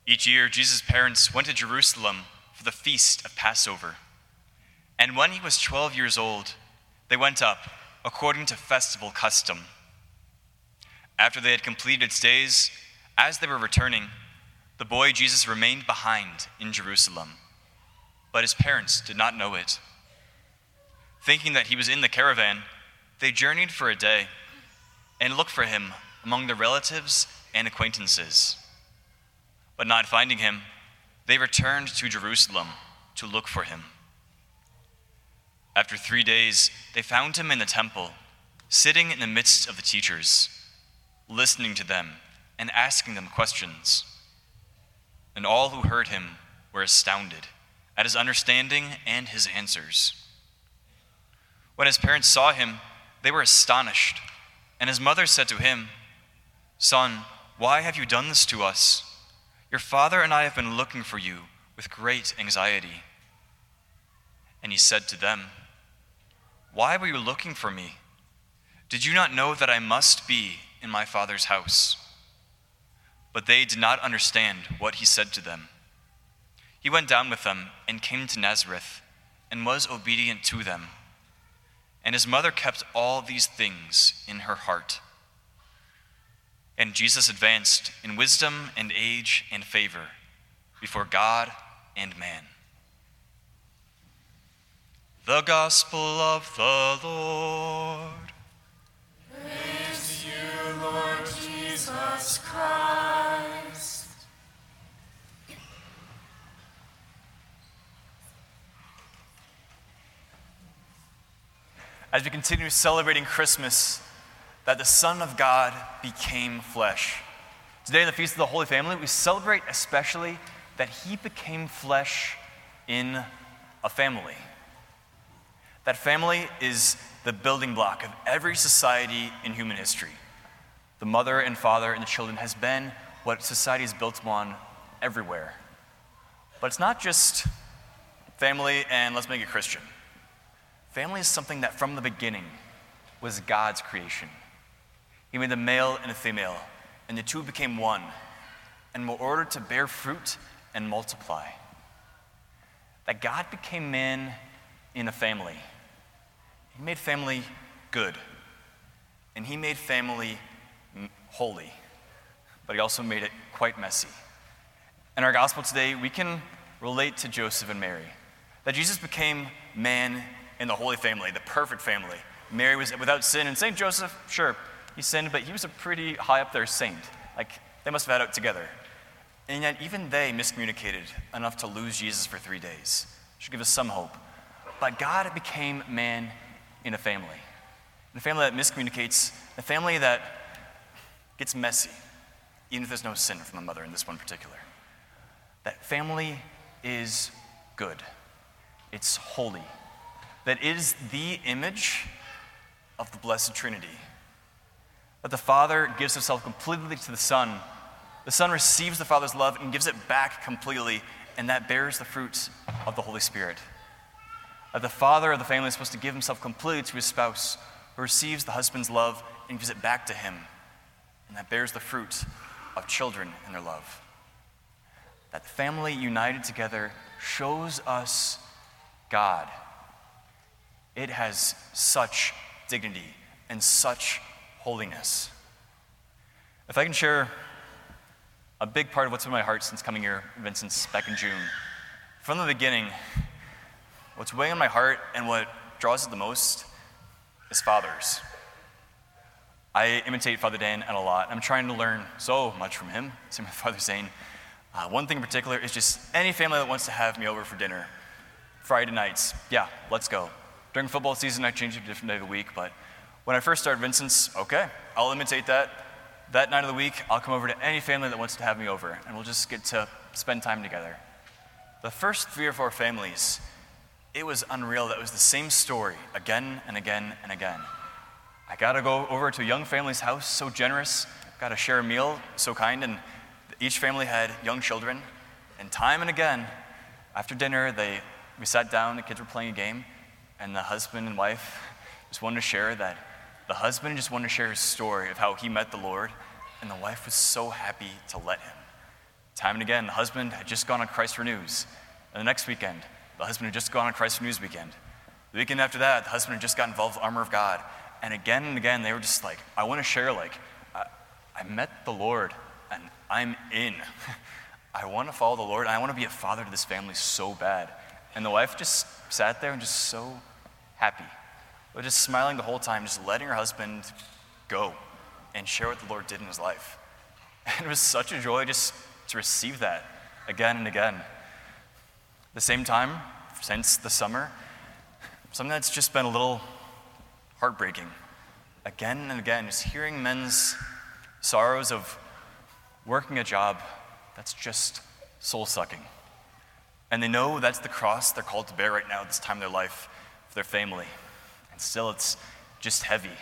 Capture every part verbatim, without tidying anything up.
Each year, Jesus' parents went to Jerusalem for the feast of Passover. And when he was twelve years old, they went up according to festival custom. After they had completed its days, as they were returning, the boy Jesus remained behind in Jerusalem, but his parents did not know it. Thinking that he was in the caravan, they journeyed for a day and looked for him among their relatives and acquaintances. But not finding him, they returned to Jerusalem to look for him. After three days, they found him in the temple, sitting in the midst of the teachers, listening to them and asking them questions. And all who heard him were astounded at his understanding and his answers. When his parents saw him, they were astonished, and his mother said to him, "Son, why have you done this to us? Your father and I have been looking for you with great anxiety." And he said to them, "Why were you looking for me? Did you not know that I must be in my father's house?" But they did not understand what he said to them. He went down with them and came to Nazareth and was obedient to them. And his mother kept all these things in her heart. And Jesus advanced in wisdom and age and favor before God and man. The Gospel of the Lord. Praise to you, Lord Jesus Christ. As we continue celebrating Christmas, that the Son of God became flesh. Today, in the Feast of the Holy Family, we celebrate especially that he became flesh in a family. That family is the building block of every society in human history. The mother and father and the children has been what society is built on everywhere. But it's not just family and let's make it Christian. Family is something that from the beginning was God's creation. He made the male and the female, and the two became one, and were ordered to bear fruit and multiply. That God became man in a family. He made family good, and he made family holy, but he also made it quite messy. In our gospel today, we can relate to Joseph and Mary. That Jesus became man in the Holy Family, the perfect family. Mary was without sin, and Saint Joseph, sure, he sinned, but he was a pretty high up there saint. Like, they must have had it together. And yet, even they miscommunicated enough to lose Jesus for three days. Should give us some hope. But God became man in a family. In a family that miscommunicates, a family that gets messy, even if there's no sin from the mother in this one particular. That family is good. It's holy. That is the image of the Blessed Trinity. That the Father gives himself completely to the Son. The Son receives the Father's love and gives it back completely, and that bears the fruits of the Holy Spirit. That the father of the family is supposed to give himself completely to his spouse, who receives the husband's love and gives it back to him, and that bears the fruit of children in their love. That the family united together shows us God. It has such dignity and such holiness. If I can share a big part of what's in my heart since coming here, Vincent's back in June. From the beginning, what's weighing on my heart and what draws it the most is fathers. I imitate Father Dan a lot. I'm trying to learn so much from him. Same with Father Zane. Uh, one thing in particular is just any family that wants to have me over for dinner. Friday nights, yeah, let's go. During football season, I change it to a different day of the week, but when I first started Vincent's, okay, I'll imitate that. That night of the week, I'll come over to any family that wants to have me over, and we'll just get to spend time together. The first three or four families, it was unreal. That was the same story again and again and again. I gotta go over to a young family's house, so generous, gotta share a meal, so kind, and each family had young children, and time and again, after dinner, they we sat down, the kids were playing a game, and the husband and wife just wanted to share that the husband just wanted to share his story of how he met the Lord, and the wife was so happy to let him, Time and again, the husband had just gone on Christ Renews. And the next weekend, the husband had just gone on Christ Renews weekend. The weekend after that, the husband had just got involved with Armor of God. And again and again, they were just like, I want to share, like, I, I met the Lord, and I'm in. I want to follow the Lord, and I want to be a father to this family so bad. And the wife just sat there and just so happy, but just smiling the whole time, just letting her husband go and share what the Lord did in his life. And it was such a joy just to receive that again and again. At the same time, since the summer, something that's just been a little heartbreaking. Again and again, just hearing men's sorrows of working a job that's just soul-sucking. And they know that's the cross they're called to bear right now at this time of their life for their family. And still it's just heavy.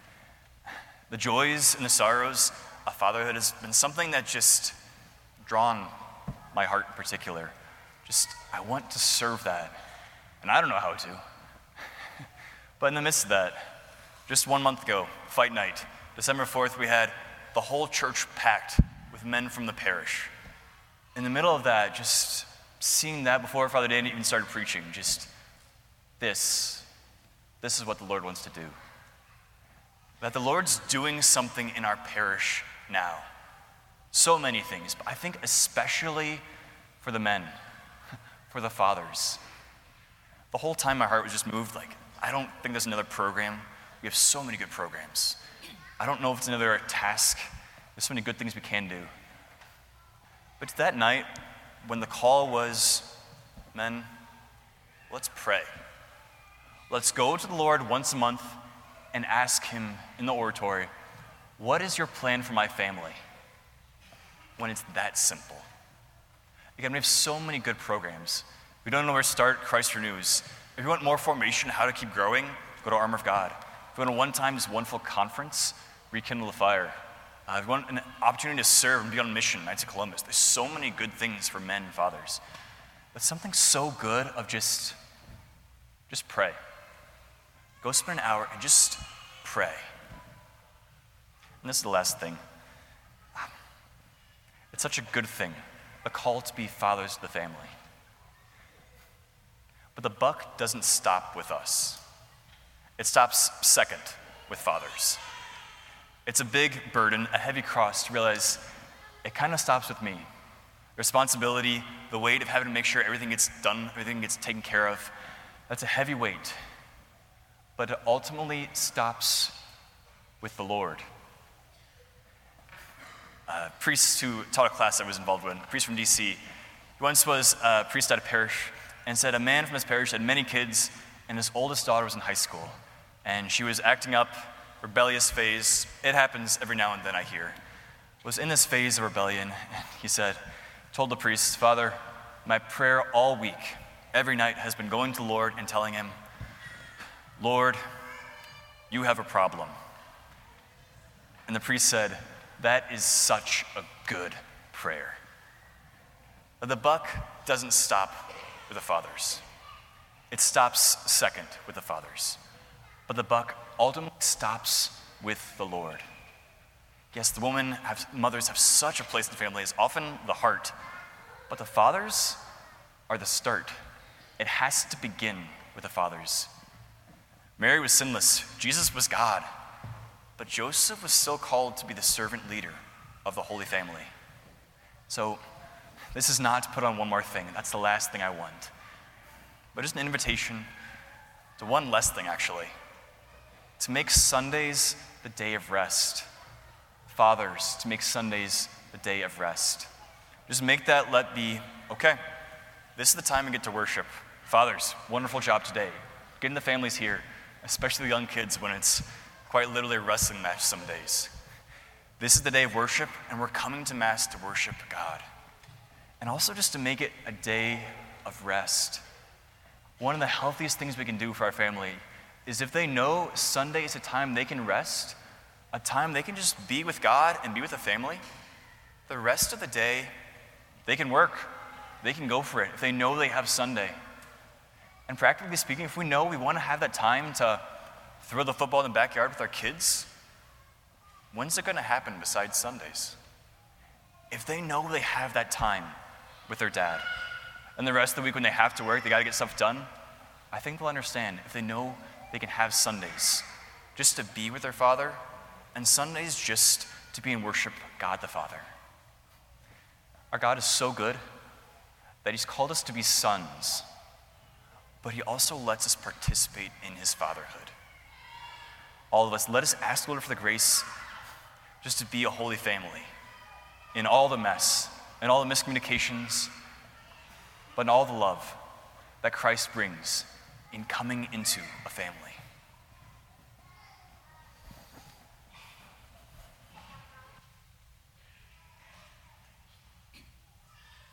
The joys and the sorrows of fatherhood has been something that just drawn my heart in particular. Just, I want to serve that. And I don't know how to. But in the midst of that, just one month ago, fight night, December fourth, we had the whole church packed with men from the parish. In the middle of that, just seeing that before Father Dan even started preaching, just this, this is what the Lord wants to do. That the Lord's doing something in our parish now. So many things, but I think especially for the men, for the fathers. The whole time my heart was just moved, like, I don't think there's another program. We have so many good programs. I don't know if it's another task. There's so many good things we can do. But that night, when the call was, men, let's pray. Let's go to the Lord once a month and ask him in the oratory, what is your plan for my family? When it's that simple. Again, we have so many good programs. We don't know where to start, Christ Renews. If you want more formation, how to keep growing, go to Armor of God. If you want a one-time, just wonderful conference, Rekindle the Fire. Uh, if you want an opportunity to serve and be on mission, Knights of Columbus, there's so many good things for men and fathers. But something so good of just, just pray. Go spend an hour and just pray. And this is the last thing. It's such a good thing, the call to be fathers to the family. But the buck doesn't stop with us. It stops second with fathers. It's a big burden, a heavy cross to realize it kind of stops with me. The responsibility, the weight of having to make sure everything gets done, everything gets taken care of, that's a heavy weight. But it ultimately stops with the Lord. A priest who taught a class I was involved with, a priest from D C, he once was a priest at a parish and said a man from his parish had many kids and his oldest daughter was in high school. And she was acting up, rebellious phase. It happens every now and then, I hear. Was in this phase of rebellion. And he said, told the priest, Father, my prayer all week, every night has been going to the Lord and telling him, Lord, you have a problem. And the priest said, that is such a good prayer. But the buck doesn't stop with the fathers. It stops second with the fathers. But the buck ultimately stops with the Lord. Yes, the women, have, mothers have such a place in the family, is often the heart. But the fathers are the start. It has to begin with the fathers. Mary was sinless. Jesus was God. But Joseph was still called to be the servant leader of the Holy Family. So this is not to put on one more thing. That's the last thing I want. But just an invitation to one less thing, actually. To make Sundays the day of rest. Fathers, to make Sundays the day of rest. Just make that let be, okay, this is the time we get to worship. Fathers, wonderful job today. Getting the families here, especially the young kids when it's quite literally a wrestling match some days. This is the day of worship, and we're coming to Mass to worship God. And also just to make it a day of rest. One of the healthiest things we can do for our family is if they know Sunday is a time they can rest, a time they can just be with God and be with the family, the rest of the day, they can work. They can go for it if they know they have Sunday. And practically speaking, if we know we want to have that time to throw the football in the backyard with our kids, when's it going to happen besides Sundays? If if they know they have that time with their dad, and the rest of the week when they have to work, they got to get stuff done, I think they'll understand if they know they can have Sundays just to be with their father, and Sundays just to be in worship God the Father. Our God is so good that he's called us to be sons, but he also lets us participate in his fatherhood. All of us, let us ask the Lord for the grace just to be a holy family in all the mess, in all the miscommunications, but in all the love that Christ brings in coming into a family.